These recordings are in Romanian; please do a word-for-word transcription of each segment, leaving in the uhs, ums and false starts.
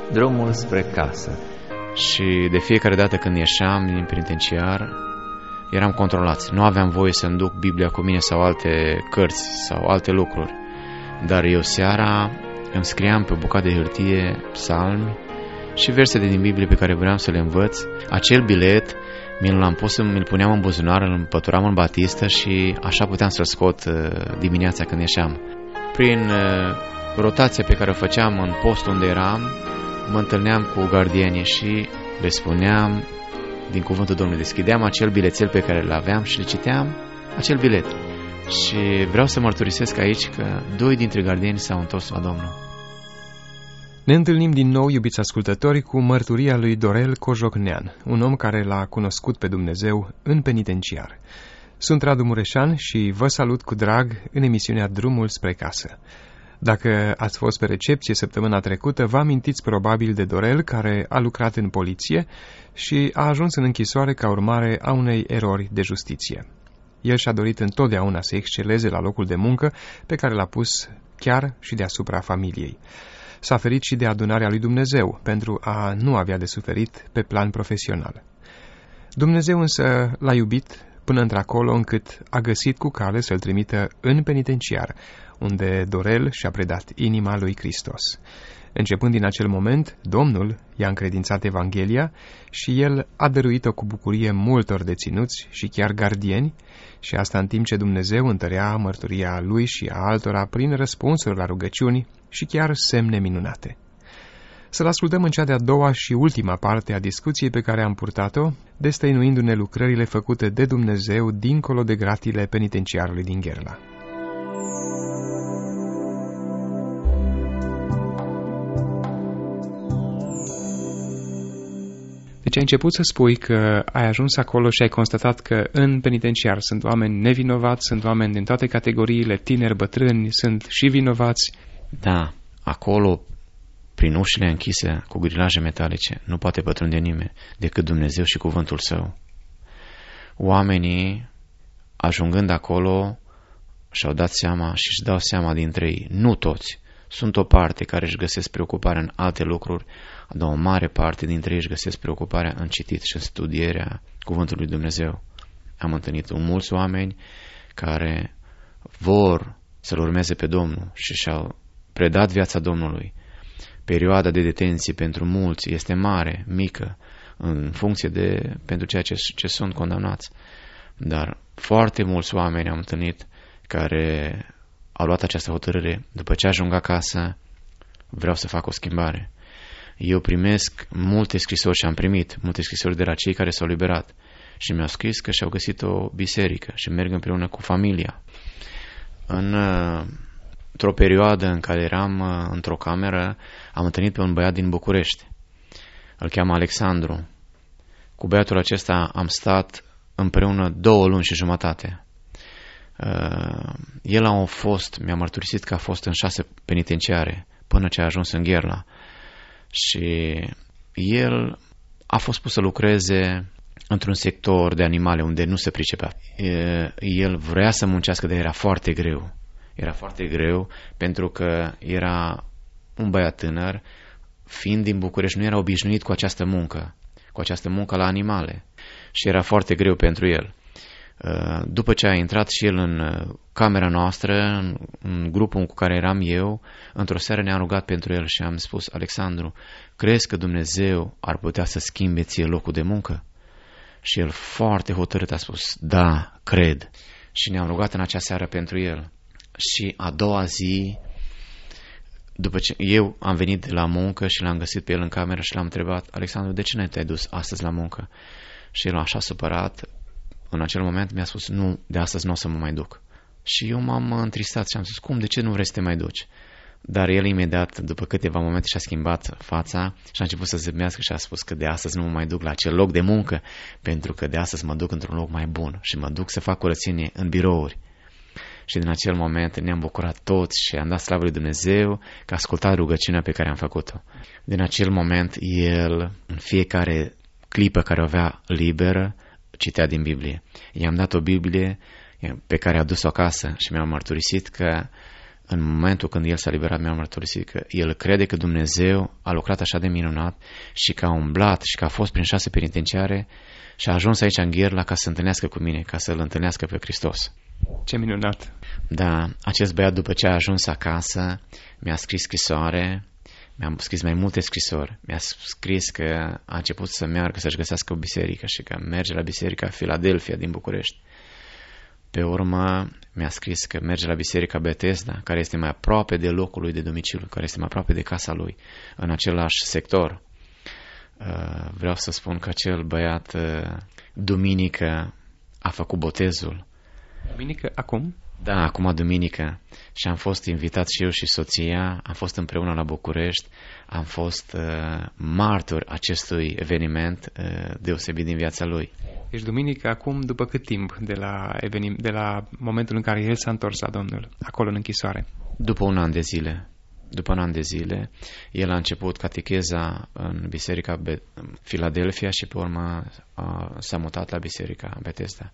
drumul spre casă. Și de fiecare dată când ieșeam din penitenciar, eram controlați. Nu aveam voie să-mi duc Biblia cu mine sau alte cărți sau alte lucruri. Dar eu seara îmi scriam pe o bucată de hârtie psalmi și versete din Biblie pe care vreau să le învăț. Acel bilet mi-l pus, mi-l puneam în buzunar, îl împăturam în batistă și așa puteam să-l scot dimineața când ieșeam. Prin rotația pe care o făceam în postul unde eram, mă întâlneam cu gardienii și le spuneam din cuvântul Domnului. Deschideam acel bilețel pe care îl aveam și le citeam acel bilet. Și vreau să mărturisesc aici că doi dintre gardieni s-au întors la Domnul. Ne întâlnim din nou, iubiți ascultători, cu mărturia lui Dorel Cojocnean, un om care l-a cunoscut pe Dumnezeu în penitenciar. Sunt Radu Mureșan și vă salut cu drag în emisiunea Drumul spre casă. Dacă ați fost pe recepție săptămâna trecută, vă amintiți probabil de Dorel, care a lucrat în poliție și a ajuns în închisoare ca urmare a unei erori de justiție. El și-a dorit întotdeauna să exceleze la locul de muncă pe care l-a pus chiar și deasupra familiei. S-a ferit și de adunarea lui Dumnezeu pentru a nu avea de suferit pe plan profesional. Dumnezeu însă l-a iubit până într-acolo încât a găsit cu cale să-l trimită în penitenciar, unde Dorel și-a predat inima lui Hristos. Începând din acel moment, Domnul i-a încredințat Evanghelia și el a dăruit-o cu bucurie multor deținuți și chiar gardieni, și asta în timp ce Dumnezeu întărea mărturia lui și a altora prin răspunsuri la rugăciuni și chiar semne minunate. Să-l ascultăm în cea de-a doua și ultima parte a discuției pe care am purtat-o, destăinuindu-ne lucrările făcute de Dumnezeu dincolo de gratile penitenciarului din Gherla. Deci ai început să spui că ai ajuns acolo și ai constatat că în penitenciar sunt oameni nevinovați, sunt oameni din toate categoriile, tineri, bătrâni, sunt și vinovați. Da, acolo, prin ușile închise cu grilaje metalice, nu poate pătrunde nimeni decât Dumnezeu și cuvântul Său. Oamenii, ajungând acolo, și-au dat seama și își dau seama dintre ei, nu toți, sunt o parte care își găsesc preocuparea în alte lucruri, dar o mare parte dintre ei își găsesc preocuparea în citit și în studierea cuvântului Dumnezeu. Am întâlnit mulți oameni care vor să-L urmeze pe Domnul și și-au predat viața Domnului. Perioada de detenție pentru mulți este mare, mică, în funcție de pentru ceea ce, ce sunt condamnați. Dar foarte mulți oameni am întâlnit care au luat această hotărâre. După ce ajung acasă, vreau să fac o schimbare. Eu primesc multe scrisori și am primit multe scrisori de la cei care s-au liberat și mi-au scris că și-au găsit o biserică și merg împreună cu familia. În, într-o perioadă în care eram într-o cameră, am întâlnit pe un băiat din București. Îl cheamă Alexandru. Cu băiatul acesta am stat împreună două luni și jumătate. El a fost, mi-a mărturisit că a fost în șase penitenciare până ce a ajuns în Gherla. Și el a fost pus să lucreze într-un sector de animale unde nu se pricepea. El vrea să muncească, dar era foarte greu. Era foarte greu pentru că era un băiat tânăr, fiind din București, nu era obișnuit cu această muncă, cu această muncă la animale. Și era foarte greu pentru el. După ce a intrat și el în camera noastră, în, în grupul cu care eram eu, într-o seară ne-am rugat pentru el și am spus: Alexandru, crezi că Dumnezeu ar putea să schimbe ție locul de muncă? Și el foarte hotărât a spus: da, cred. Și ne-am rugat în acea seară pentru el. Și a doua zi, după ce eu am venit la muncă și l-am găsit pe el în cameră și l-am întrebat: Alexandru, de ce nu te-ai dus astăzi la muncă? Și el, așa supărat, în acel moment mi-a spus: nu, de astăzi nu o să mă mai duc. Și eu m-am întristat și am spus: cum, de ce nu vrei să te mai duci? Dar el imediat, după câteva momente, și-a schimbat fața și a început să zâmbească și a spus că de astăzi nu mă mai duc la acel loc de muncă, pentru că de astăzi mă duc într-un loc mai bun și mă duc să fac curățenie în birouri. Și din acel moment ne-am bucurat toți și am dat slavă lui Dumnezeu că a ascultat rugăciunea pe care am făcut-o. Din acel moment, el, în fiecare clipă care o avea liberă, citea din Biblie. I-am dat o Biblie pe care a dus-o acasă și mi-a mărturisit că în momentul când el s-a liberat, mi-a mărturisit că el crede că Dumnezeu a lucrat așa de minunat și că a umblat și că a fost prin șase penitenciare și a ajuns aici în Gherla ca să se întâlnească cu mine, ca să-L întâlnească pe Hristos. Ce minunat! Da, acest băiat după ce a ajuns acasă mi-a scris scrisoare, mi-a scris mai multe scrisori, mi-a scris că a început să meargă să-și găsească o biserică și că merge la biserica Philadelphia din București. Pe urmă mi-a scris că merge la biserica Bethesda, care este mai aproape de locul lui de domiciliu, care este mai aproape de casa lui, în același sector. Vreau să spun că acel băiat duminică a făcut botezul. Duminică acum? Da, acum duminică. Și am fost invitat și eu și soția, am fost împreună la București, am fost uh, martori acestui eveniment uh, deosebit din viața lui. Deci duminică acum, după cât timp de la, evenim, de la momentul în care el s-a întors la Domnul, acolo în închisoare? După un an de zile. După un an de zile, el a început catecheza în biserica Be- Philadelphia și pe urmă uh, s-a mutat la biserica Bethesda.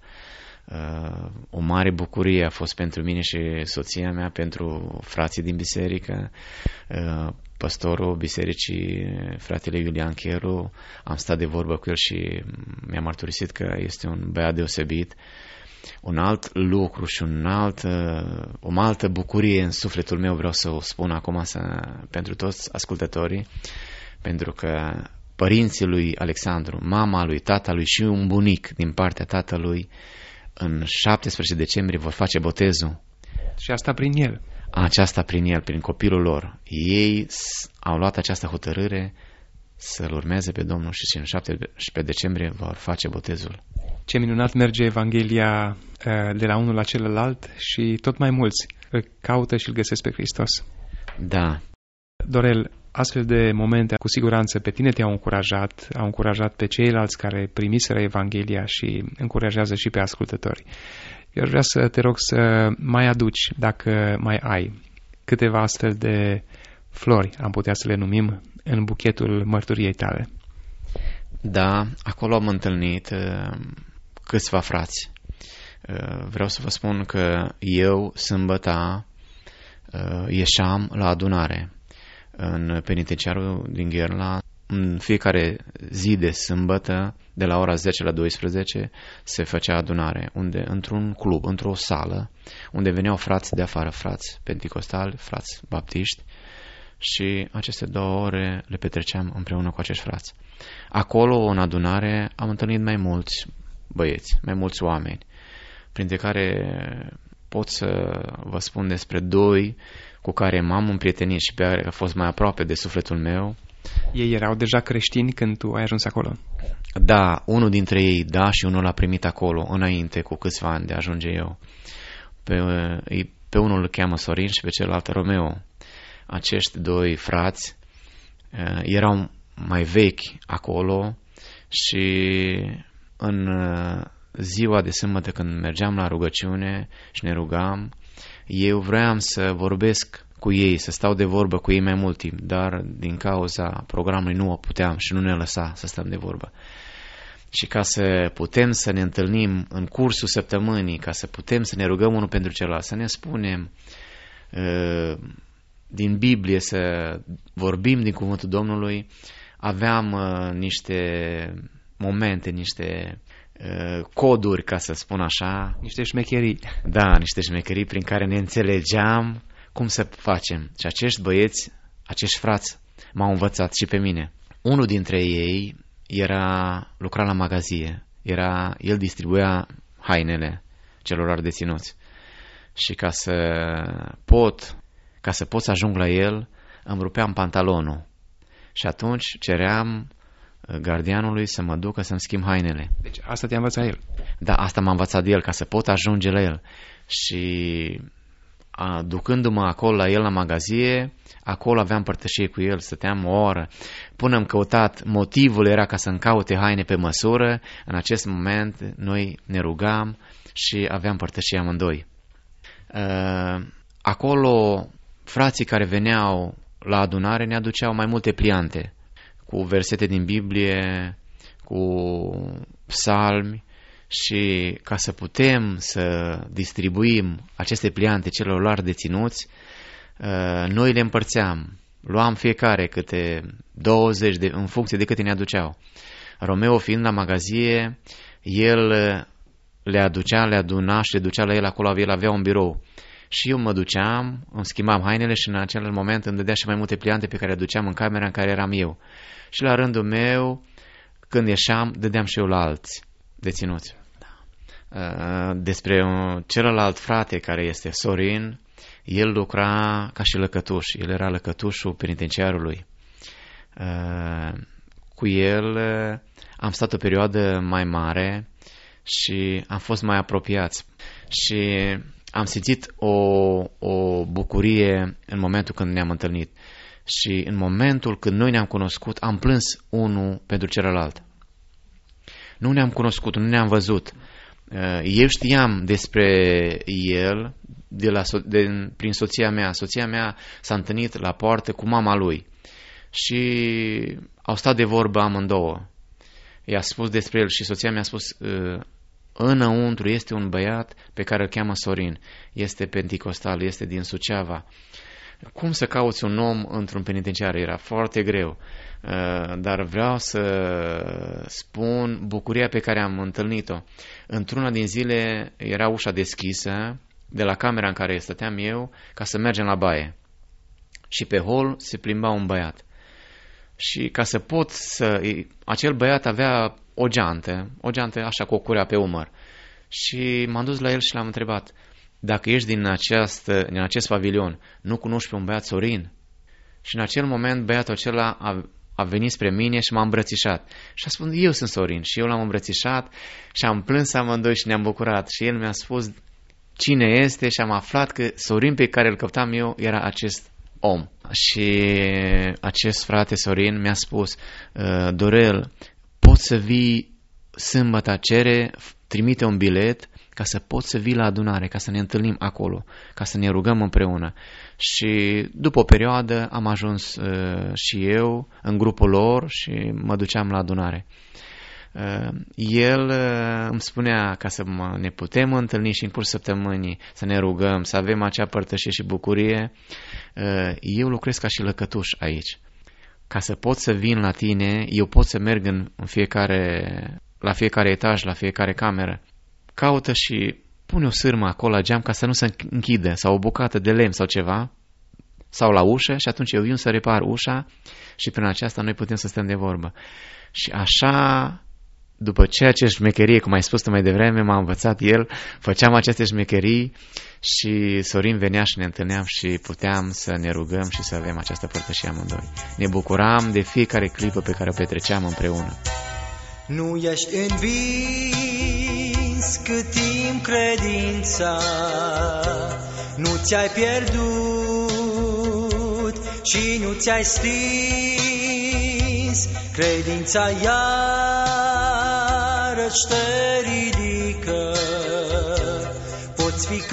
Uh, o mare bucurie a fost pentru mine și soția mea, pentru frații din biserică, uh, păstorul bisericii, fratele Iulian Cheru, am stat de vorbă cu el și mi-a mărturisit că este un băiat deosebit. Un alt lucru și un alt, uh, o altă bucurie în sufletul meu vreau să o spun acum să, pentru toți ascultătorii, pentru că părinții lui Alexandru, mama lui, tata lui și un bunic din partea tatălui în șaptesprezece decembrie vor face botezul. Și asta prin el. Aceasta prin el, prin copilul lor. Ei au luat această hotărâre să-L urmeze pe Domnul și în șaptesprezece decembrie vor face botezul. Ce minunat merge Evanghelia de la unul la celălalt și tot mai mulți îl caută și îl găsesc pe Hristos. Da. Dorel, astfel de momente cu siguranță pe tine te-au încurajat, au încurajat pe ceilalți care primiseră Evanghelia și încurajează și pe ascultători. Eu aș vrea să te rog să mai aduci, dacă mai ai, câteva astfel de flori, am putea să le numim, în buchetul mărturiei tale. Da, acolo am întâlnit uh, câțiva frați. Uh, vreau să vă spun că eu, sâmbătă, uh, ieșeam la adunare în penitenciarul din Gherla. În fiecare zi de sâmbătă, de la ora zece la douăsprezece, se făcea adunare, unde, într-un club, într-o sală, unde veneau frați de afară, frați penticostali, frați baptiști, și aceste două ore le petreceam împreună cu acești frați. Acolo, în adunare, am întâlnit mai mulți băieți, mai mulți oameni, printre care pot să vă spun despre doi cu care m-am împrietenit și pe care a fost mai aproape de sufletul meu. Ei erau deja creștini când tu ai ajuns acolo? Da, unul dintre ei, da, și unul l-a primit acolo, înainte, cu câțiva ani de a ajunge eu. Pe, pe unul îl cheamă Sorin și pe celălalt Romeo. Acești doi frați uh, erau mai vechi acolo și în uh, ziua de sâmbătă când mergeam la rugăciune și ne rugam, eu vreau să vorbesc cu ei, să stau de vorbă cu ei mai mult timp, dar din cauza programului nu o puteam și nu ne lăsa să stăm de vorbă. Și ca să putem să ne întâlnim în cursul săptămânii, ca să putem să ne rugăm unul pentru celălalt, să ne spunem uh, din Biblie, să vorbim din cuvântul Domnului, aveam uh, niște momente, niște uh, coduri, ca să spun așa. Niște șmecherii. Da, niște șmecherii prin care ne înțelegeam cum să facem. Și acești băieți, acești frați m-au învățat și pe mine. Unul dintre ei era, lucra la magazie, era, el distribuia hainele celor deținuți. Și ca să pot, ca să pot să ajung la el, îmi rupeam pantalonul. Și atunci ceream gardianului să mă ducă să-mi schimb hainele. Deci asta te-a învățat el? Da, asta m-a învățat de el, ca să pot ajunge la el. Și a, ducându-mă acolo la el la magazie, acolo aveam părtășie cu el, stăteam o oră. Până am căutat, motivul era ca să-mi caute haine pe măsură. În acest moment noi ne rugam și aveam părtășie amândoi. Acolo frații care veneau la adunare ne aduceau mai multe pliante cu versete din Biblie, cu psalmi, și ca să putem să distribuim aceste pliante celorlalți deținuți, Noi le împărțeam, luam fiecare câte douăzeci de, în funcție de câte ne aduceau. Romeo fiind la magazie, el le aducea, le aduna și le ducea la el acolo, el avea un birou. Și eu mă duceam, îmi schimbam hainele și în acel moment îmi dădea și mai multe pliante pe care le duceam în camera în care eram eu. Și la rândul meu, când ieșeam, dădeam și eu la alți deținuți. Despre celălalt frate care este Sorin, el lucra ca și lăcătuș, el era lăcătușul penitenciarului. Cu el am stat o perioadă mai mare și am fost mai apropiați și am simțit o, o bucurie în momentul când ne-am întâlnit și în momentul când noi ne-am cunoscut am plâns unul pentru celălalt. Nu ne-am cunoscut, nu ne-am văzut. Eu știam despre el de la, de, prin soția mea. Soția mea s-a întâlnit la poartă cu mama lui și au stat de vorbă amândouă. I-a spus despre el și soția mea a spus: înăuntru este un băiat pe care îl cheamă Sorin, este penticostal, este din Suceava. Cum să cauți un om într-un penitenciar? Era foarte greu, dar vreau să spun bucuria pe care am întâlnit-o. Într-una din zile era ușa deschisă de la camera în care stăteam eu ca să mergem la baie și pe hol se plimba un băiat. Și ca să pot să... Acel băiat avea o geantă, o geantă așa cu o curea pe umăr. Și m-am dus la el și l-am întrebat: dacă ești din, această, din acest pavilion, nu cunoști pe un băiat Sorin? Și în acel moment băiatul acela a, a venit spre mine și m-a îmbrățișat. Și a spus: eu sunt Sorin. Și eu l-am îmbrățișat și am plâns amândoi și ne-am bucurat. Și el mi-a spus cine este și am aflat că Sorin pe care îl căptam eu era acest om. Și acest frate Sorin mi-a spus: Dorel, poți să vii sâmbătă, cere, trimite un bilet ca să poți să vii la adunare, ca să ne întâlnim acolo, ca să ne rugăm împreună. Și după o perioadă am ajuns uh, și eu în grupul lor și mă duceam la adunare. Uh, el uh, îmi spunea ca să mă, ne putem întâlni și în cursul săptămânii, să ne rugăm, să avem acea părtășie și bucurie. Uh, eu lucrez ca și lăcătuș aici. Ca să pot să vin la tine, eu pot să merg în, în fiecare, la fiecare etaj, la fiecare cameră. Caută și pune o sârmă acolo la geam ca să nu se închidă, sau o bucată de lemn sau ceva, sau la ușă, și atunci eu vin să repar ușa și prin aceasta noi putem să stăm de vorbă. Și așa, după ce aceeași șmecherie, cum ai spus tu mai devreme, m-a învățat el, făceam aceste șmecherii și Sorin venea și ne întâlneam și puteam să ne rugăm și să avem această părtășie amândoi. Ne bucuram de fiecare clipă pe care o petreceam împreună. Nu ești învins cât timp credința nu ți-ai pierdut și nu ți-ai stins. Credința iarăși te ridică. Poți fi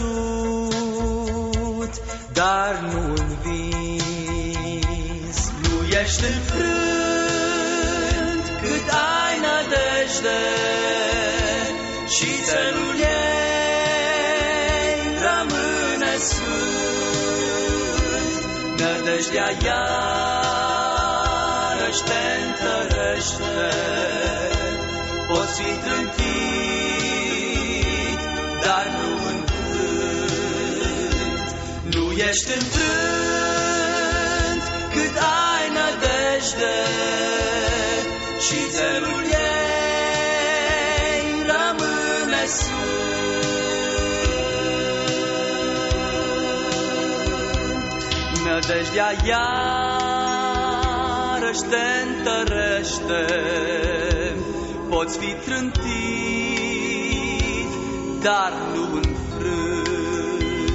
căzut, dar nu învins. Nu ești înfrânt cât ai nădejde și țelul ei rămâne sfânt. Nădejdea iarăși te întărește. Poți fi trântit, dar nu înfrânt. Nu ești înfrânt cât ai nădejde și țelul ei rămâne sfânt. Nădejdea iarăși te întărește. Poți fi trântit, dar nu înfrânt.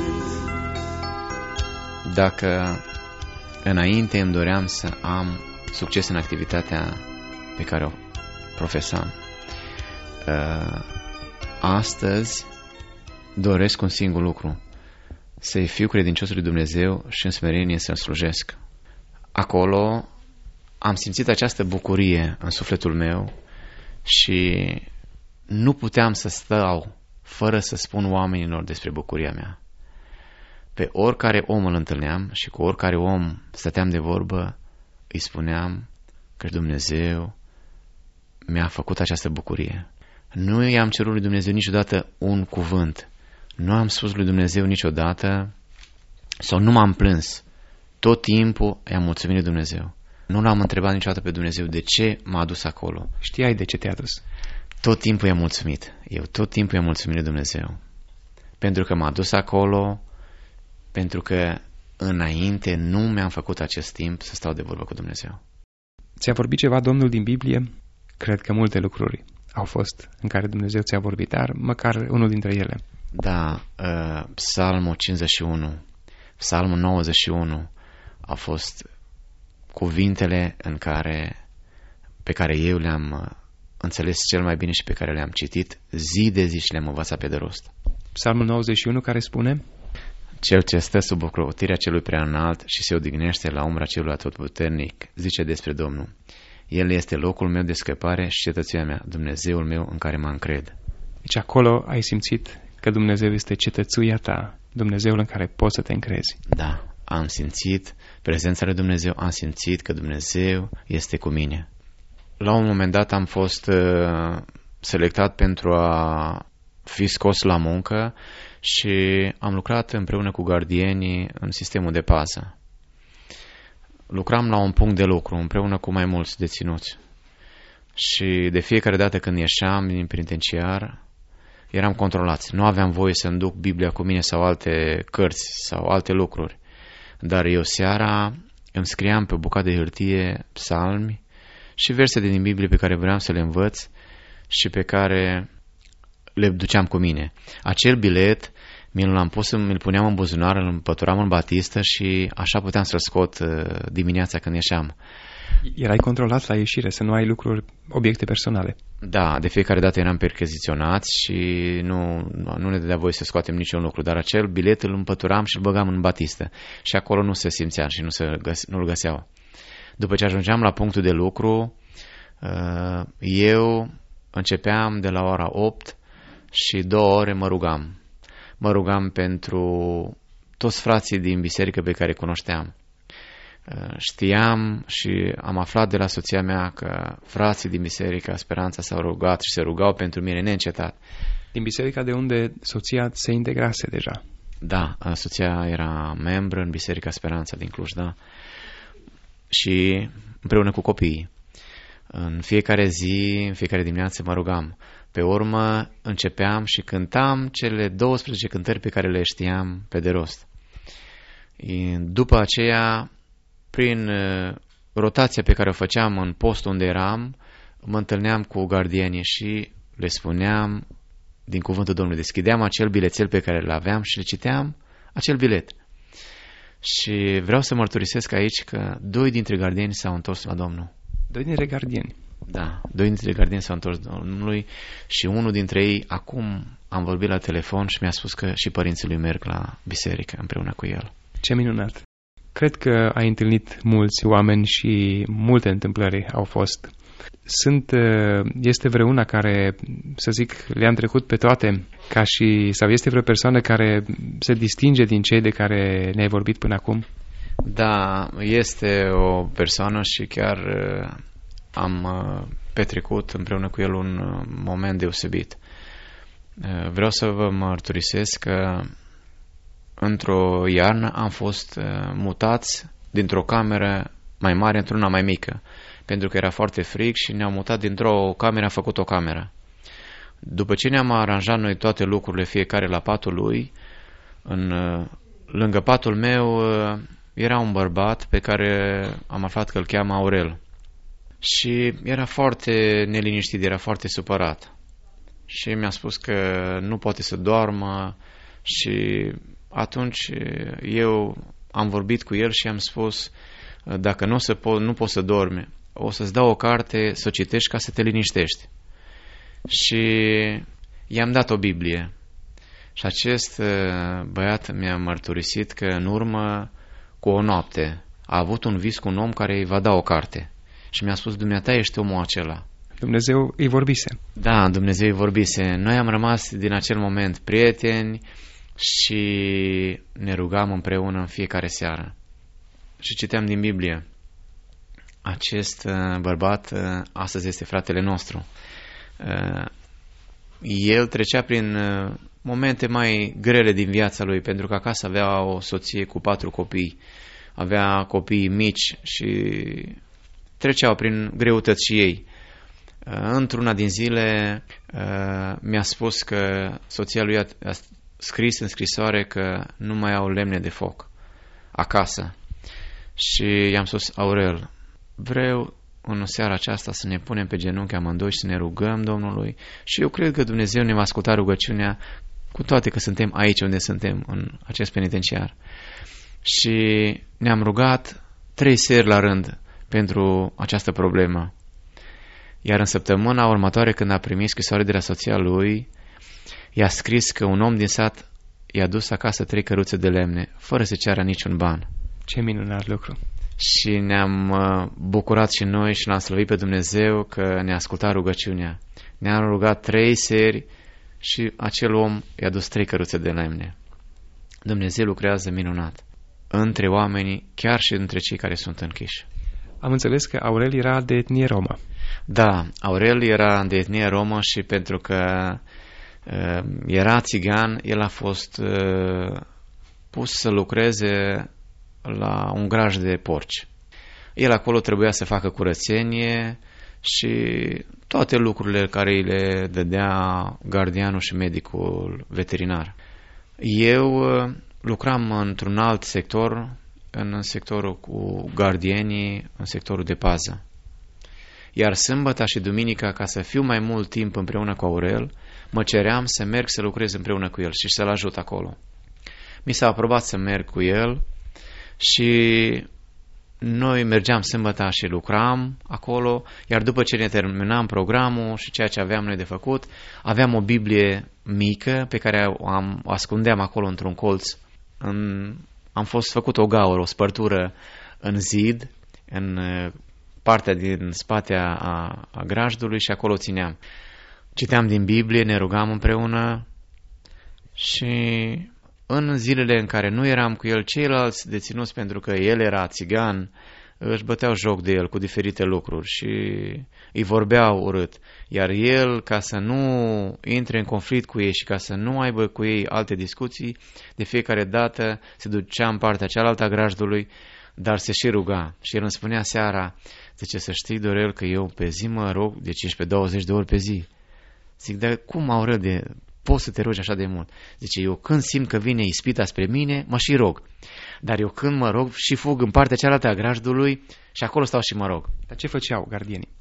Dacă înainte îmi doream să am succes în activitatea pe care o profesam, astăzi doresc un singur lucru: să-i fiu credincios lui Dumnezeu și în smerenie să-L slujesc. Acolo am simțit această bucurie în sufletul meu și nu puteam să stau fără să spun oamenilor despre bucuria mea. Pe oricare om îl întâlneam și cu oricare om stăteam de vorbă, îi spuneam că Dumnezeu mi-a făcut această bucurie. Nu i-am cerut lui Dumnezeu niciodată un cuvânt. Nu am spus lui Dumnezeu niciodată sau nu m-am plâns. Tot timpul i-am mulțumit lui Dumnezeu. Nu l-am întrebat niciodată pe Dumnezeu de ce m-a adus acolo. Știai de ce te-a dus? Tot timpul i-am mulțumit. Eu tot timpul i-am mulțumit lui Dumnezeu. Pentru că m-a dus acolo, pentru că înainte nu mi-am făcut acest timp să stau de vorbă cu Dumnezeu. Ți-a vorbit ceva Domnul din Biblie? Cred că multe lucruri au fost în care Dumnezeu ți-a vorbit, dar măcar unul dintre ele. Da, uh, Psalmul cincizeci și unu, Psalmul nouăzeci și unu au fost cuvintele în care, pe care eu le-am înțeles cel mai bine și pe care le-am citit zi de zi și le-am învățat pe de rost. Psalmul nouăzeci și unu care spune: Cel ce stă sub ocrotirea celui prea înalt și se odihnește la umbra celui atotputernic, zice despre Domnul: El este locul meu de scăpare și cetățuia mea, Dumnezeul meu în care mă încred. Deci acolo ai simțit că Dumnezeu este cetățuia ta, Dumnezeul în care poți să te încrezi. Da, am simțit prezența lui Dumnezeu, am simțit că Dumnezeu este cu mine. La un moment dat am fost uh, selectat pentru a fi scos la muncă și am lucrat împreună cu gardienii în sistemul de pază. Lucram la un punct de lucru împreună cu mai mulți deținuți și de fiecare dată când ieșeam din penitenciar eram controlați. Nu aveam voie să-mi duc Biblia cu mine sau alte cărți sau alte lucruri, dar eu seara îmi scriam pe o bucată de hârtie psalmi și versete din Biblie pe care vreau să le învăț și pe care le duceam cu mine. Acel bilet mi-l am pus, mi-l puneam în buzunar, îl împăturam în batistă și așa puteam să-l scot dimineața când ieșeam. Erai controlat la ieșire, să nu ai lucruri, obiecte personale. Da, de fiecare dată eram percheziționați și nu, nu ne dădea voie să scoatem niciun lucru, dar acel bilet îl împăturam și îl băgam în batistă și acolo nu se simțea și nu se găse, nu-l găseau. După ce ajungeam la punctul de lucru, eu începeam de la ora opt și două ore mă rugam. Mă rugam pentru toți frații din biserică pe care îi cunoșteam. Știam și am aflat de la soția mea că frații din biserică Speranța s-au rugat și se rugau pentru mine neîncetat. Din biserica de unde soția se integrase deja? Da, soția era membră în Biserica Speranța din Cluj, da. Și împreună cu copiii. În fiecare zi, în fiecare dimineață mă rugam. Pe urmă începeam și cântam cele douăsprezece cântări pe care le știam pe de rost. După aceea, prin rotația pe care o făceam în postul unde eram, mă întâlneam cu gardienii și le spuneam din cuvântul Domnului. Deschideam acel bilețel pe care îl aveam și le citeam acel bilet. Și vreau să mărturisesc aici că doi dintre gardieni s-au întors la Domnul. Doi dintre gardieni? Da, doi dintre gardieni s-au întors Domnului și unul dintre ei, acum am vorbit la telefon și mi-a spus că și părinții lui merg la biserică împreună cu el. Ce minunat! Cred că ai întâlnit mulți oameni și multe întâmplări au fost. Sunt, este vreuna care, să zic, le-am trecut pe toate, ca și, sau este vreo persoană care se distinge din cei de care ne-ai vorbit până acum? Da, este o persoană și chiar am petrecut împreună cu el un moment deosebit. Vreau să vă mărturisesc că într-o iarnă am fost mutați dintr-o cameră mai mare într-una mai mică, pentru că era foarte frig și ne-au mutat dintr-o cameră, a făcut o cameră. După ce ne-am aranjat noi toate lucrurile, fiecare la patul lui, în, lângă patul meu era un bărbat pe care am aflat că îl cheamă Aurel. Și era foarte neliniștit, era foarte supărat. Și mi-a spus că nu poate să doarmă și atunci eu am vorbit cu el și am spus: dacă nu, se po- nu poți să dormi, o să-ți dau o carte să o citești ca să te liniștești. Și i-am dat o Biblie. Și acest băiat mi-a mărturisit că în urmă cu o noapte a avut un vis cu un om care îi va da o carte. Și mi-a spus: dumneata ești omul acela. Dumnezeu îi vorbise. Da, Dumnezeu îi vorbise. Noi am rămas din acel moment prieteni și ne rugam împreună în fiecare seară. Și citeam din Biblie. Acest bărbat astăzi este fratele nostru. El trecea prin momente mai grele din viața lui, pentru că acasă avea o soție cu patru copii, avea copii mici și treceau prin greutăți și ei. Într-una din zile mi-a spus că soția lui a scris în scrisoare că nu mai au lemne de foc acasă. Și i-am spus: Aurel, vreau în seara aceasta să ne punem pe genunchi amândoi și să ne rugăm Domnului și eu cred că Dumnezeu ne va asculta rugăciunea, cu toate că suntem aici unde suntem, în acest penitenciar. Și ne-am rugat trei seri la rând pentru această problemă. Iar în săptămâna următoare, când a primit scrisoare de la soția lui, i-a scris că un om din sat i-a dus acasă trei căruțe de lemne, fără să ceară niciun ban. Ce minunat lucru! Și ne-am bucurat și noi și l-am slăvit pe Dumnezeu că ne-a ascultat rugăciunea. Ne-am rugat trei seri și acel om i-a dus trei căruțe de lemne. Dumnezeu lucrează minunat între oamenii, chiar și între cei care sunt închiși. Am înțeles că Aurel era de etnie romă. Da, Aurel era de etnie romă și pentru că uh, era țigan, el a fost uh, pus să lucreze la un graj de porci. El acolo trebuia să facă curățenie și toate lucrurile care îi le dădea gardianul și medicul veterinar. Eu uh, lucram într-un alt sector, în sectorul cu gardienii, în sectorul de pază. Iar sâmbăta și duminica, ca să fiu mai mult timp împreună cu Aurel, mă ceream să merg să lucrez împreună cu el și să-l ajut acolo. Mi s-a aprobat să merg cu el și noi mergeam sâmbăta și lucram acolo, iar după ce ne terminam programul și ceea ce aveam noi de făcut, aveam o Biblie mică pe care o, am, o ascundeam acolo într-un colț. În, am fost făcut o gaură, o spărtură în zid, în partea din spate a, a grajdului și acolo țineam. Citeam din Biblie, ne rugam împreună și în zilele în care nu eram cu el, ceilalți deținuți, pentru că el era țigan, își băteau joc de el cu diferite lucruri și îi vorbeau urât. Iar el, ca să nu intre în conflict cu ei și ca să nu aibă cu ei alte discuții, de fiecare dată se ducea în partea cealaltă a grajdului, dar se și ruga. Și el îmi spunea seara, zice, să știi, Dorel, că eu pe zi mă rog de cincisprezece douăzeci de ori pe zi. Zic, dar cum, Aurel, de... poți să te rogi așa de mult? Zice, eu când simt că vine ispita spre mine, mă și rog. Dar eu când mă rog și fug în partea cealaltă a grajdului și acolo stau și mă rog. Dar ce făceau gardienii?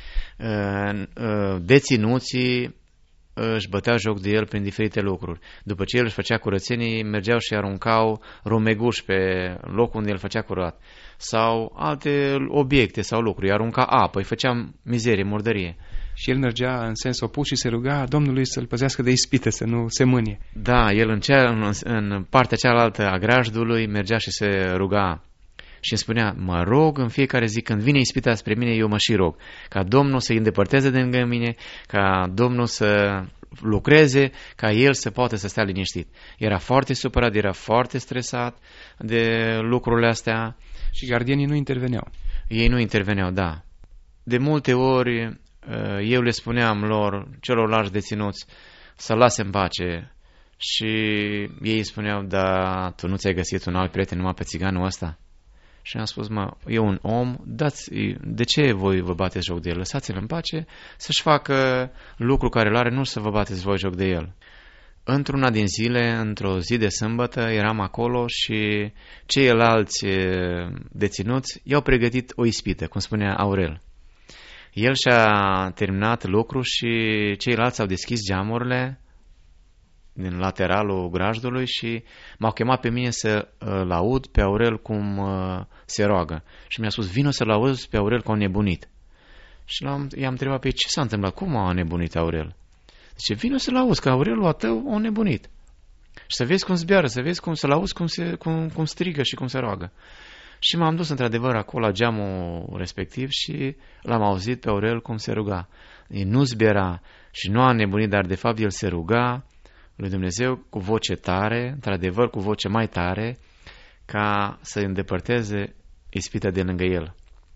Deținuții își băteau joc de el prin diferite lucruri. După ce el își făcea curățenii, mergeau și aruncau rumeguși pe locul unde el făcea curat. Sau alte obiecte sau lucruri. Îi arunca apă, îi făcea mizerie, murdărie. Și el mergea în sens opus și se ruga Domnului să-l păzească de ispită, să nu se mânie. Da, el în, cea, în, în partea cealaltă a grajdului mergea și se ruga. Și îmi spunea, mă rog în fiecare zi, când vine ispita spre mine, eu mă și rog. Ca Domnul să-i îndepărteze de lângă mine, ca Domnul să lucreze, ca el să poată să stea liniștit. Era foarte supărat, era foarte stresat de lucrurile astea. Și gardienii nu interveneau. Ei nu interveneau, da. De multe ori eu le spuneam lor, celorlalți deținuți, să lase în pace. Și ei spuneau, da, tu nu ți-ai găsit un alt prieten numai pe țiganul ăsta? Și am spus, mă, e un om, dați, de ce voi vă bateți joc de el? Lăsați-l în pace să-și facă lucru care îl are, nu să vă bateți voi joc de el. Într-una din zile, într-o zi de sâmbătă, eram acolo și ceilalți deținuți i-au pregătit o ispită, cum spunea Aurel. El și-a terminat lucru și ceilalți au deschis geamurile din lateralul grajdului și m-au chemat pe mine să-l aud pe Aurel cum se roagă. Și mi-a spus, vino să-l auzi pe Aurel că a nebunit. Și l-am, i-am întrebat pe ce s-a întâmplat, cum a nebunit Aurel? Zice, vino să-l auzi că Aurelul a tău a nebunit. Și să vezi cum zbeară, să vezi cum să-l auzi cum, se, cum, cum strigă și cum se roagă. Și m-am dus într-adevăr acolo la geamul respectiv și l-am auzit pe Aurel cum se ruga. El nu zbiera și nu a nebunit, dar de fapt el se ruga, lui Dumnezeu cu voce tare, într-adevăr cu voce mai tare, ca să îndepărteze ispita de lângă el.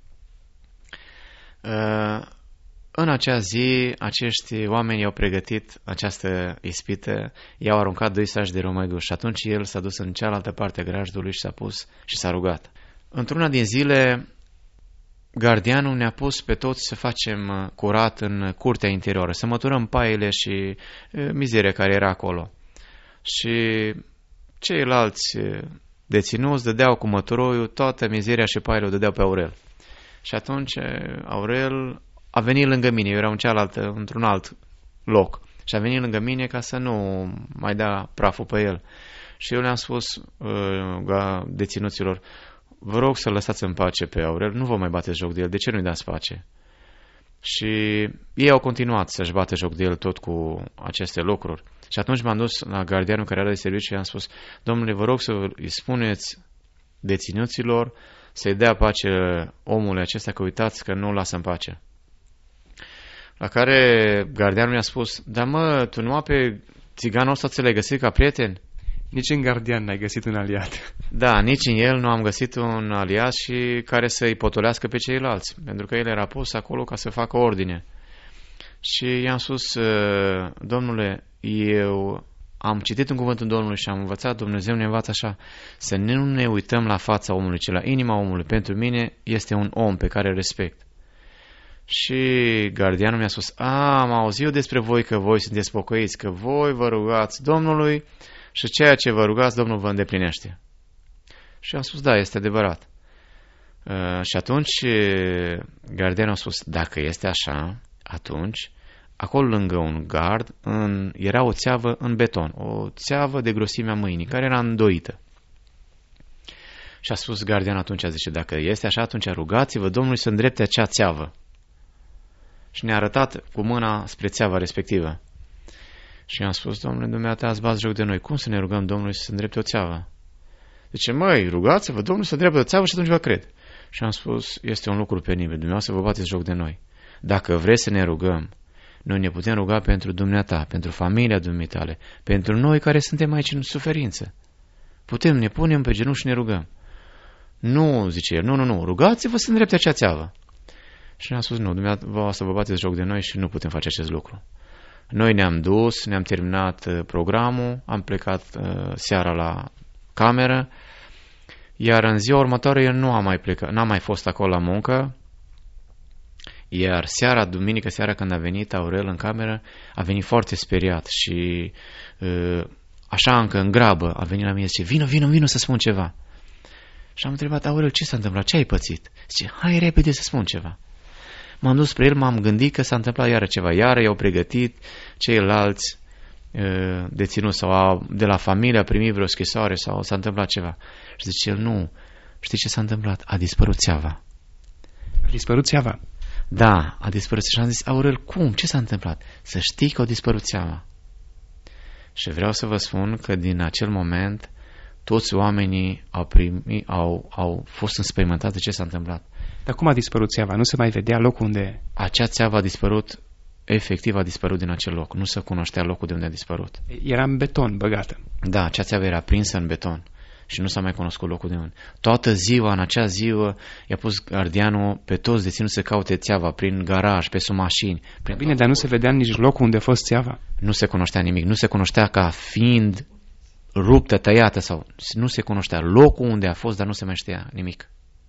În acea zi, acești oameni au pregătit această ispită, i-au aruncat doi saci de romăguș și atunci el s-a dus în cealaltă parte a grajdului și s-a pus și s-a rugat. Într-una din zile, gardianul ne-a pus pe toți să facem curat în curtea interioară, să măturăm paiele și mizeria care era acolo. Și ceilalți deținuți dădeau cu măturoiul, toată mizeria și paiele o dădeau pe Aurel. Și atunci Aurel a venit lângă mine, eu eram în cealaltă, într-un alt loc. Și a venit lângă mine ca să nu mai dea praful pe el. Și eu le-am spus uh, deținuților, vă rog să lăsați în pace pe Aurel, nu vă mai bateți joc de el, de ce nu-i dați pace? Și ei au continuat să-și bată joc de el tot cu aceste lucruri. Și atunci m-am dus la gardianul care era de serviciu și i-am spus, domnule, vă rog să îi spuneți deținuților să-i dea pace omului acesta, că uitați că nu-l lasă în pace. La care gardianul mi-a spus, dar mă, tu numai pe țiganul ăsta ți l-ai găsit ca prieten? Nici în gardian n-ai găsit un aliat. Da, nici în el nu am găsit un aliat și care să-i potolească pe ceilalți, pentru că el era pus acolo ca să facă ordine. Și i-am spus, domnule, eu am citit în cuvântul Domnului și am învățat, Dumnezeu ne învață așa, să nu ne uităm la fața omului, ci la inima omului. Pentru mine este un om pe care îl respect. Și gardianul mi-a spus, a, am auzit eu despre voi că voi sunteți pocăiți, că voi vă rugați Domnului și ceea ce vă rugați Domnul vă îndeplinește. Și am spus, da, este adevărat. Uh, și atunci gardianul a spus, dacă este așa, atunci, acolo lângă un gard în, era o țeavă în beton, o țeavă de grosimea mâinii, care era îndoită. Și a spus gardianul atunci, zice, dacă este așa, atunci rugați-vă Domnului să îndrepte acea țeavă. Și ne-a arătat cu mâna spre țeava respectivă. Și i-am spus, domnule, dumneata, ați bat joc de noi. Cum să ne rugăm Domnului să se îndrepte o țeavă? Zice, măi, rugați-vă Domnului să îndrepte o țeavă și atunci vă cred. Și am spus, este un lucru penibil, dumneavoastră vă bateți joc de noi. Dacă vreți să ne rugăm, noi ne putem ruga pentru dumneata, pentru familia dumitale, pentru noi care suntem aici în suferință. Putem, ne punem pe genunchi și ne rugăm. Nu, zice el, nu, nu, nu, rugați-vă să îndrepte acea țeavă. Și ne-a spus, nu, dumneavoastră vă bateți joc de noi și nu putem face acest lucru. Noi ne-am dus, ne-am terminat programul, am plecat uh, seara la cameră, iar în ziua următoare el nu a mai plecat, n-a mai fost acolo la muncă, iar seara, duminică seara când a venit Aurel în cameră, a venit foarte speriat și uh, așa încă în grabă a venit la mine și zice, vino, vino, vino să spun ceva. Și am întrebat, Aurel, ce s-a întâmplat, ce ai pățit? Zice, hai repede să spun ceva. M-am dus spre el, m-am gândit că s-a întâmplat iară ceva. Iară i-au pregătit ceilalți uh, deținuți sau a, de la familie a primit vreo scrisoare sau s-a întâmplat ceva. Și zice el, nu, știi ce s-a întâmplat? A dispărut țeava. A dispărut țeava? Da, a dispărut. Și am zis, Aurel, cum? Ce s-a întâmplat? Să știi că a dispărut țeava. Și vreau să vă spun că din acel moment toți oamenii au, primit, au, au fost înspăimântați de ce s-a întâmplat. Dar cum a dispărut țeava? Nu se mai vedea locul unde... Acea țeavă a dispărut, efectiv a dispărut din acel loc. Nu se cunoștea locul de unde a dispărut. Era în beton băgată. Da, acea țeavă era prinsă în beton și nu s-a mai cunoscut locul de unde. Toată ziua, în acea ziua, i-a pus gardianul pe toți deținuți să caute țeava prin garaj, pe sub mașini. Prin Bine, dar nu se vedea nici locul unde a fost țeava? Nu se cunoștea nimic. Nu se cunoștea ca fiind ruptă, tăiată sau... Nu se cunoștea locul unde a fost, dar nu se mai știa nimic.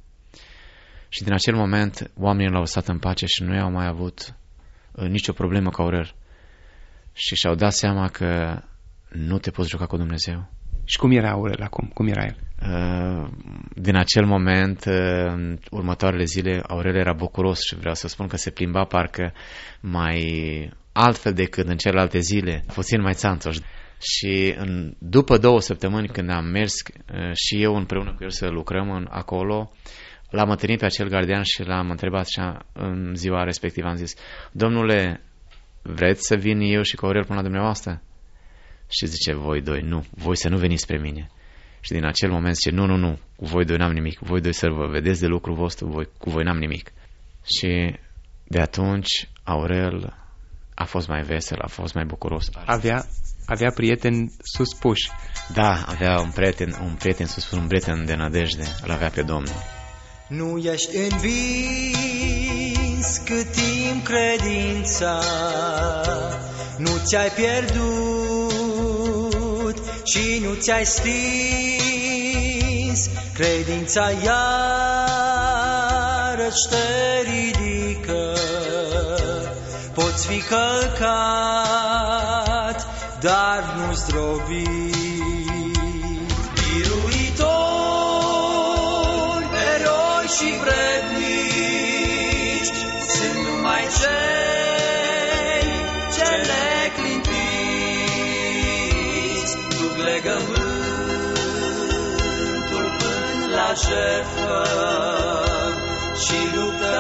Și din acel moment oamenii l-au lăsat în pace și nu i-au mai avut uh, nicio problemă cu Aurel. Și și-au dat seama că nu te poți juca cu Dumnezeu. Și cum era Aurel acum? Cum era el? Uh, din acel moment, uh, în următoarele zile, Aurel era bucuros și vreau să spun că se plimba parcă mai altfel decât în celelalte zile, puțin mai țanțoș. Și în, după două săptămâni când am mers uh, și eu împreună cu el să lucrăm în, acolo, l-am întâlnit pe acel gardian și l-am întrebat și în ziua respectivă am zis, domnule, vreți să vin eu și cu Aurel până la dumneavoastră? Și zice, voi doi, nu, voi să nu veniți spre mine. Și din acel moment zice, nu, nu, nu, cu voi doi n-am nimic, voi doi să vă vedeți de lucru vostru, voi, cu voi n-am nimic. Și de atunci Aurel a fost mai vesel, a fost mai bucuros. Avea, avea prieteni suspuși. Da, avea un prieten, un prieten suspus, un prieten de nădejde, îl avea pe Domnul. Nu ești învins cât timp credința nu ți-ai pierdut și nu ți-ai stins. Credința iarăși te ridică. Poți fi călcat, dar nu zdrobit. Și vrednici sunt numai cei ce neclintiți, duc legământul până la jertfă și luptă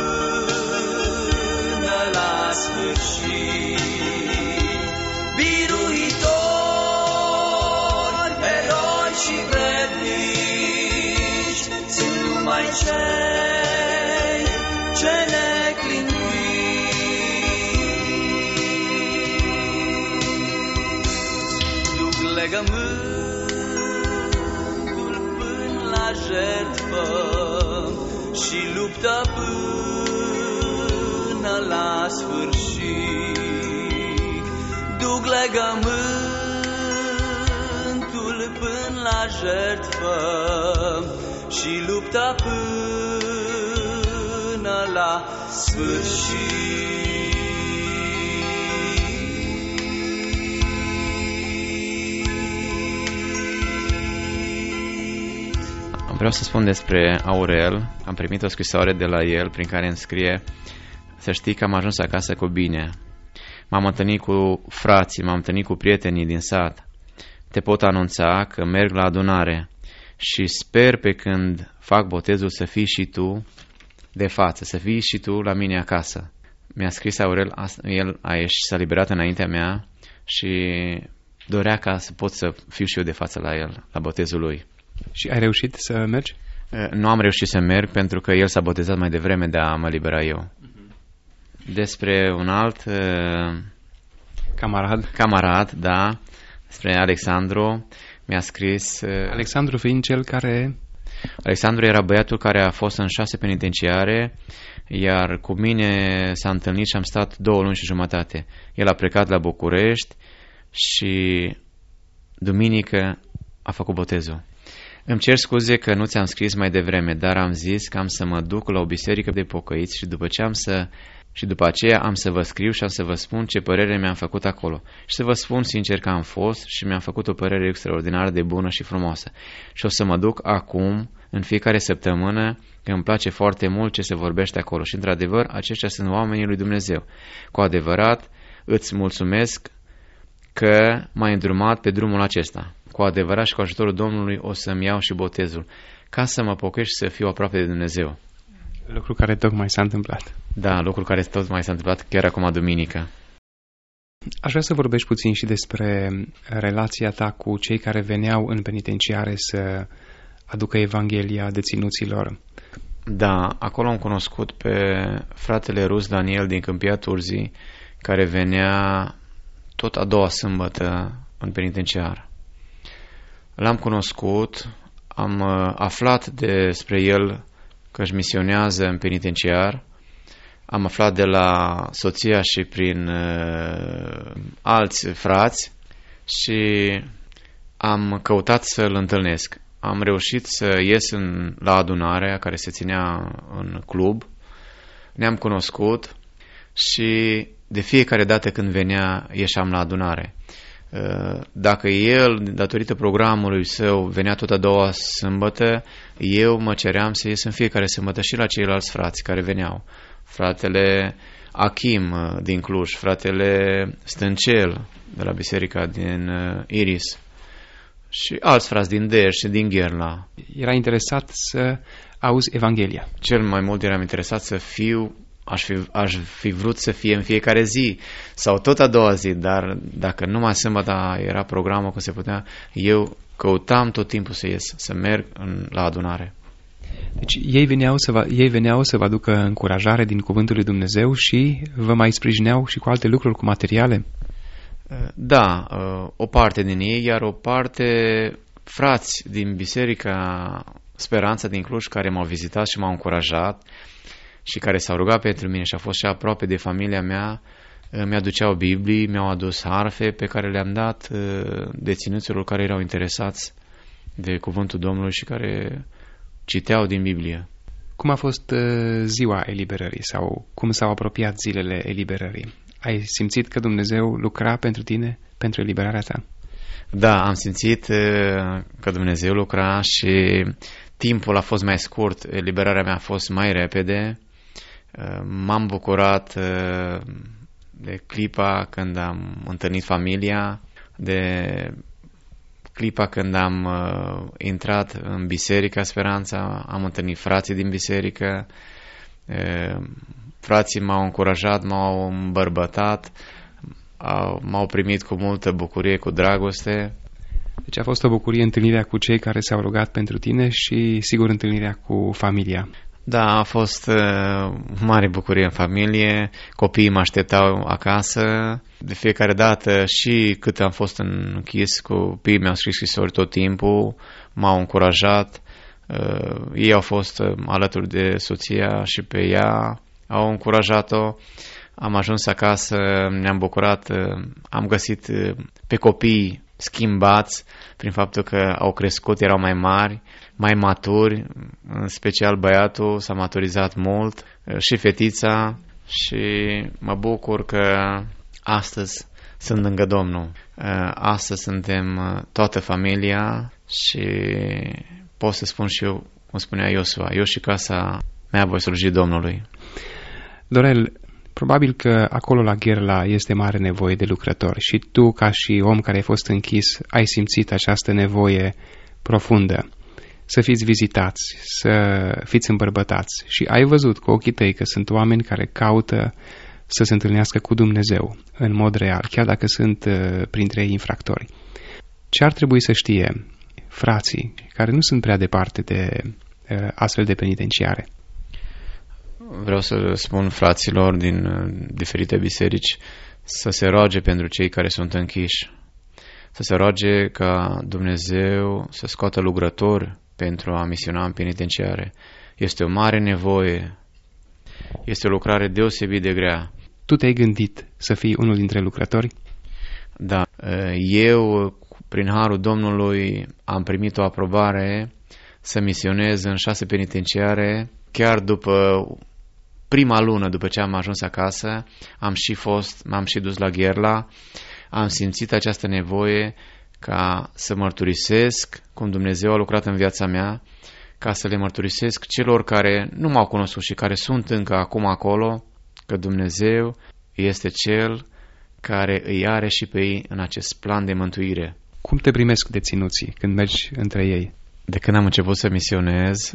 până la sfârșit. Biruitori, eroi și vrednici sunt numai cei ce neclintiți, duc legământul până la jertfă și luptă până la sfârșit. Duc legământul până la jertfă și lupta până la sfârșit. Vreau să spun despre Aurel. Am primit o scrisoare de la el prin care îmi scrie: să știi că am ajuns acasă cu bine. M-am întâlnit cu frații, m-am întâlnit cu prietenii din sat. Te pot anunța că merg la adunare și sper pe când fac botezul să fii și tu de față, să fii și tu la mine acasă. Mi-a scris Aurel, el a ieșit, s-a liberat înaintea mea și dorea ca să pot să fiu și eu de față la el, la botezul lui. Și ai reușit să mergi? Nu am reușit să merg pentru că el s-a botezat mai devreme de a mă libera eu. Despre un alt camarad, camarad, da, despre Alexandru, mi-a scris... Alexandru fiind cel care... Alexandru era băiatul care a fost în șase penitenciare, iar cu mine s-a întâlnit și am stat două luni și jumătate. El a plecat la București și duminică a făcut botezul. Îmi cer scuze că nu ți-am scris mai devreme, dar am zis că am să mă duc la o biserică de pocăiți și după ce am să... Și după aceea am să vă scriu și am să vă spun ce părere mi-am făcut acolo. Și să vă spun sincer că am fost și mi-am făcut o părere extraordinar de bună și frumoasă. Și o să mă duc acum, în fiecare săptămână, că îmi place foarte mult ce se vorbește acolo. Și într-adevăr, aceștia sunt oamenii lui Dumnezeu. Cu adevărat, îți mulțumesc că m-ai îndrumat pe drumul acesta. Cu adevărat și cu ajutorul Domnului o să-mi iau și botezul, ca să mă pocăiesc și să fiu aproape de Dumnezeu. Lucru care tocmai s-a întâmplat. Da, lucru care tot mai s-a întâmplat chiar acum duminică. Aș vrea să vorbești puțin și despre relația ta cu cei care veneau în penitenciare să aducă Evanghelia deținuților. Da, acolo am cunoscut pe fratele Rus Daniel din Câmpia Turzii, care venea tot a doua sâmbătă în penitenciar. L-am cunoscut, am aflat despre el că își misionează în penitenciar. Am aflat de la soția și prin uh, alți frați și am căutat să-l întâlnesc. Am reușit să ies în, la adunarea care se ținea în club. Ne-am cunoscut și de fiecare dată când venea, ieșeam la adunare. Dacă el, datorită programului său, venea tot a doua sâmbătă, eu mă ceream să ies în fiecare sâmbătă și la ceilalți frați care veneau. Fratele Achim din Cluj, fratele Stâncel de la biserica din Iris și alți frați din Dej și din Gherla. Era interesat să auzi Evanghelia. Cel mai mult eram interesat să fiu, aș fi, aș fi vrut să fie în fiecare zi sau tot a doua zi, dar dacă numai sâmbătă era programul că se putea, eu căutam tot timpul să ies, să merg în, la adunare. Deci ei veneau, să vă, ei veneau să vă aducă încurajare din Cuvântul lui Dumnezeu și vă mai sprijineau și cu alte lucruri, cu materiale? Da, o parte din ei, iar o parte frați din Biserica Speranța din Cluj care m-au vizitat și m-au încurajat și care s-au rugat pentru mine și au fost și aproape de familia mea, mi-aduceau Biblii, mi-au adus harfe pe care le-am dat deținuților care erau interesați de cuvântul Domnului și care citeau din Biblie. Cum a fost ziua eliberării sau cum s-au apropiat zilele eliberării? Ai simțit că Dumnezeu lucra pentru tine, pentru eliberarea ta? Da, am simțit că Dumnezeu lucra și timpul a fost mai scurt, eliberarea mea a fost mai repede. M-am bucurat de clipa când am întâlnit familia, de clipa când am intrat în Biserica Speranța, am întâlnit frații din biserică, frații m-au încurajat, m-au îmbărbătat, m-au primit cu multă bucurie, cu dragoste. Deci a fost o bucurie întâlnirea cu cei care s-au rugat pentru tine și, sigur, întâlnirea cu familia. Da, a fost uh, mare bucurie în familie, copiii mă așteptau acasă, de fiecare dată și cât am fost închis, copiii mi-au scris scrisori tot timpul, m-au încurajat, uh, ei au fost uh, alături de soția și pe ea, au încurajat-o, am ajuns acasă, ne-am bucurat, uh, am găsit uh, pe copii schimbați prin faptul că au crescut, erau mai mari, mai maturi, în special băiatul s-a maturizat mult și fetița și mă bucur că astăzi sunt lângă Domnul. Astăzi suntem toată familia și pot să spun și eu, cum spunea Iosua, eu și casa mea voi sluji Domnului. Dorel, probabil că acolo la Gherla este mare nevoie de lucrători și tu, ca și om care ai fost închis, ai simțit această nevoie profundă. Să fiți vizitați, să fiți îmbărbătați și ai văzut cu ochii tăi că sunt oameni care caută să se întâlnească cu Dumnezeu în mod real, chiar dacă sunt uh, printre ei infractori. Ce ar trebui să știe frații care nu sunt prea departe de uh, astfel de penitenciare? Vreau să spun fraților din uh, diferite biserici să se roage pentru cei care sunt închiși, să se roage ca Dumnezeu să scoată lucrători pentru a misiona în penitenciare. Este o mare nevoie, este o lucrare deosebit de grea. Tu te-ai gândit să fii unul dintre lucrători? Da, eu, prin harul Domnului, am primit o aprobare să misionez în șase penitenciare. Chiar după prima lună, după ce am ajuns acasă, am și fost, m-am și dus la Gherla, am simțit această nevoie ca să mărturisesc cum Dumnezeu a lucrat în viața mea, ca să le mărturisesc celor care nu m-au cunoscut și care sunt încă acum acolo, că Dumnezeu este Cel care îi are și pe ei în acest plan de mântuire. Cum te primesc deținuții când mergi între ei? De când am început să misionez,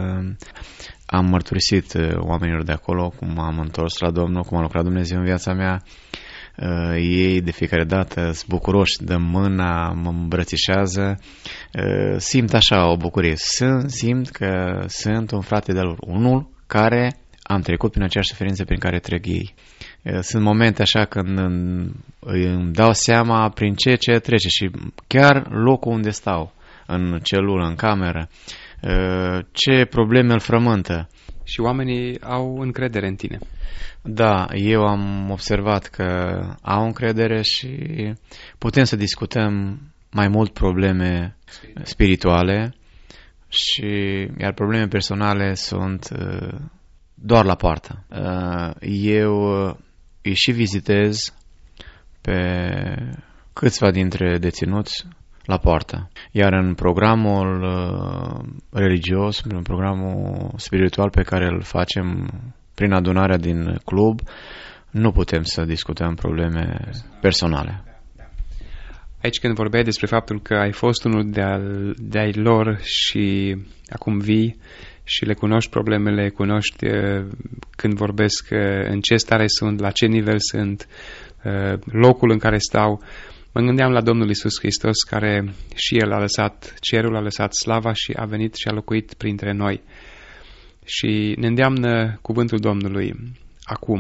am mărturisit oamenilor de acolo cum am întors la Domnul, cum a lucrat Dumnezeu în viața mea. Uh, ei de fiecare dată sunt bucuroși, dă mâna, mă îmbrățișează, uh, simt așa o bucurie, sunt, simt că sunt un frate de-al lor, unul care am trecut prin aceeași suferință prin care trec ei. Uh, sunt momente așa când îmi, îmi dau seama prin ce ce trece și chiar locul unde stau, în celulă, în cameră, uh, ce probleme îl frământă. Și oamenii au încredere în tine. Da, eu am observat că au încredere și putem să discutăm mai mult probleme spirituale, și iar probleme personale sunt uh, doar la poartă. Uh, eu îi și vizitez pe câțiva dintre deținuți la poartă. Iar în programul uh, religios, în programul spiritual pe care îl facem prin adunarea din club, nu putem să discutăm probleme personale. Aici când vorbeai despre faptul că ai fost unul de-al, de-ai lor și acum vii și le cunoști problemele, cunoști uh, când vorbesc uh, în ce stare sunt, la ce nivel sunt, uh, locul în care stau, mă gândeam la Domnul Iisus Hristos, care și El a lăsat cerul, a lăsat slava și a venit și a locuit printre noi. Și ne îndeamnă cuvântul Domnului acum,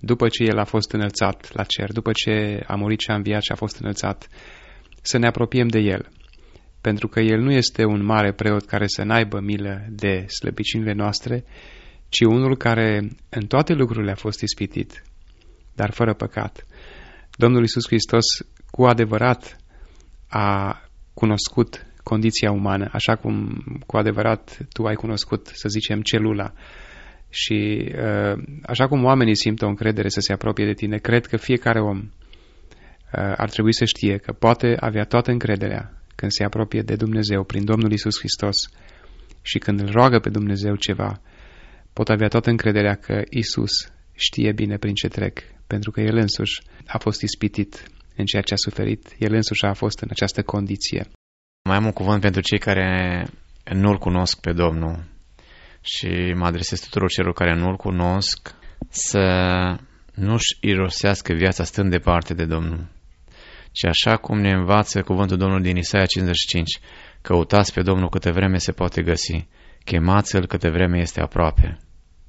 după ce El a fost înălțat la cer, după ce a murit și a înviat și a fost înălțat, să ne apropiem de El. Pentru că El nu este un mare preot care să n-aibă milă de slăbiciunile noastre, ci unul care în toate lucrurile a fost ispitit, dar fără păcat. Domnul Iisus Hristos cu adevărat a cunoscut condiția umană, așa cum cu adevărat tu ai cunoscut, să zicem, celula. Și așa cum oamenii simt o încredere să se apropie de tine, cred că fiecare om ar trebui să știe că poate avea toată încrederea când se apropie de Dumnezeu prin Domnul Iisus Hristos și când îl roagă pe Dumnezeu ceva, pot avea toată încrederea că Iisus știe bine prin ce trec, pentru că El însuși a fost ispitit în ceea ce a suferit, El însuși a fost în această condiție. Mai am un cuvânt pentru cei care nu-L cunosc pe Domnul și mă adresez tuturor celor care nu-L cunosc să nu-și irosească viața stând departe de Domnul. Și așa cum ne învață cuvântul Domnului din Isaia cincizeci și cinci, căutați pe Domnul câte vreme se poate găsi, chemați-L câte vreme este aproape.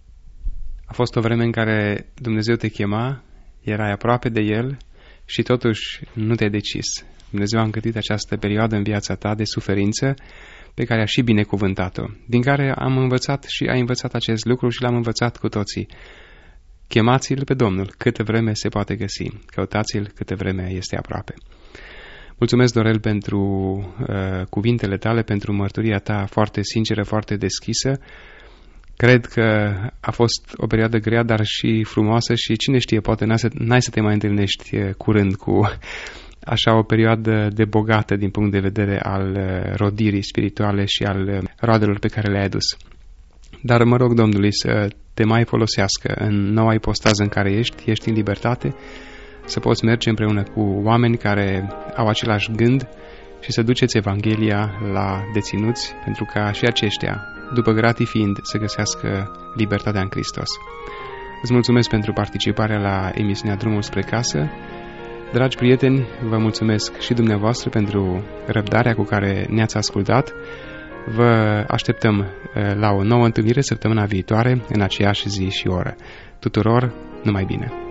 A fost o vreme în care Dumnezeu te chema, erai aproape de El și totuși nu te-ai decis. Dumnezeu a încătit această perioadă în viața ta de suferință pe care a și binecuvântat-o, din care am învățat și ai învățat acest lucru și l-am învățat cu toții. Chemați-L pe Domnul câte vreme se poate găsi, căutați-L câte vreme este aproape. Mulțumesc, Dorel, pentru uh, cuvintele tale, pentru mărturia ta foarte sinceră, foarte deschisă. Cred că a fost o perioadă grea, dar și frumoasă și cine știe, poate n-ai să, n-ai să te mai întâlnești curând cu așa o perioadă de bogată din punct de vedere al rodirii spirituale și al roadelor pe care le-ai adus. Dar mă rog Domnului să te mai folosească în noua ipostază în care ești, ești în libertate, să poți merge împreună cu oameni care au același gând și să duceți Evanghelia la deținuți, pentru ca și aceștia, după gratii fiind, să găsească libertatea în Hristos. Îți mulțumesc pentru participarea la emisiunea Drumul spre casă. Dragi prieteni, vă mulțumesc și dumneavoastră pentru răbdarea cu care ne-ați ascultat. Vă așteptăm la o nouă întâlnire săptămâna viitoare, în aceeași zi și oră. Tuturor, numai bine!